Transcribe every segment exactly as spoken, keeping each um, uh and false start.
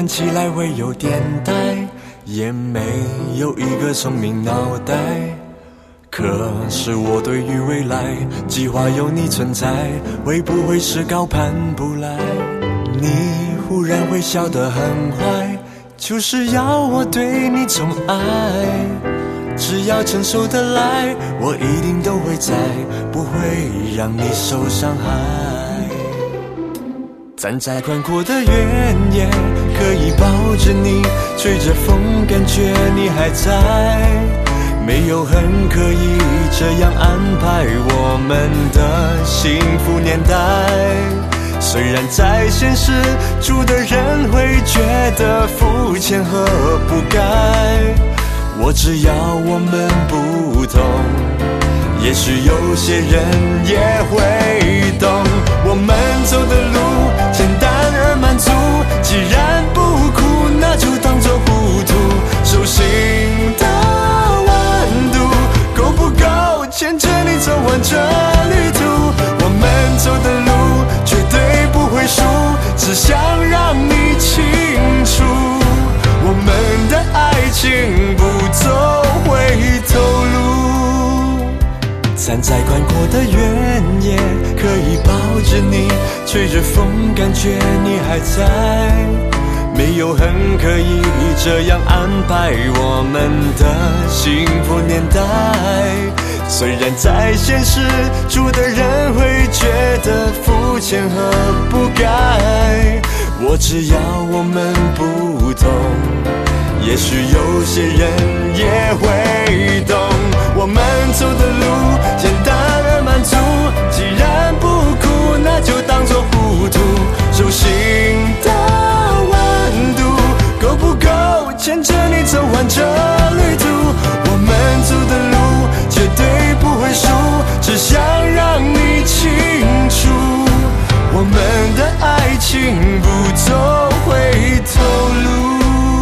看起来会有点呆，也没有一个聪明脑袋。可是我对于未来计划有你存在，会不会是高攀不来？你忽然会笑得很坏，就是要我对你宠爱。只要承受得来，我一定都会在，不会让你受伤害。站在宽阔的原野，可以抱着你，吹着风，感觉你还在。没有很刻意这样安排我们的幸福年代。虽然在现实住的人会觉得肤浅和不该，我只要我们不同，也许有些人也会懂。我们走的路简单而满足，既然不苦，那就当作糊涂。手心的温度够不够牵着你走完这旅途？我们走的路绝对不会输，只想让你清楚，我们的爱情不走回头路。站在宽阔的原野，可以抱着你，吹着风，感觉你还在。没有很刻意这样安排我们的幸福年代。虽然在现实住的人会觉得肤浅和不该，我只要我们不同，也许有些人也会懂。我们走的路简单而满足，既然不苦，那就当作糊涂。手心的温度够不够牵着你走完这旅途？我们走的路绝对不会输，只想让你清楚，我们的爱情不走回头路。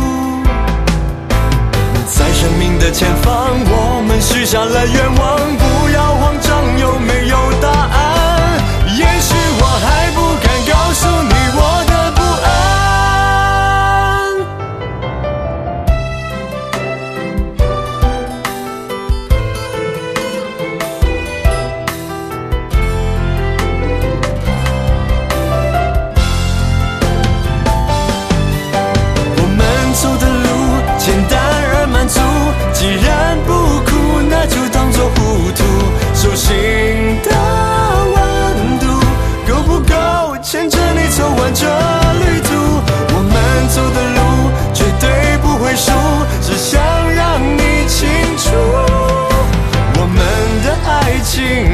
在生命的前方，我们许下了愿望，不要慌张，有没有答案？也许我还不敢告诉你我的不既然不苦，那就当作糊涂。手心的温度够不够牵着你走完这旅途？我们走的路绝对不会输，只想让你清楚，我们的爱情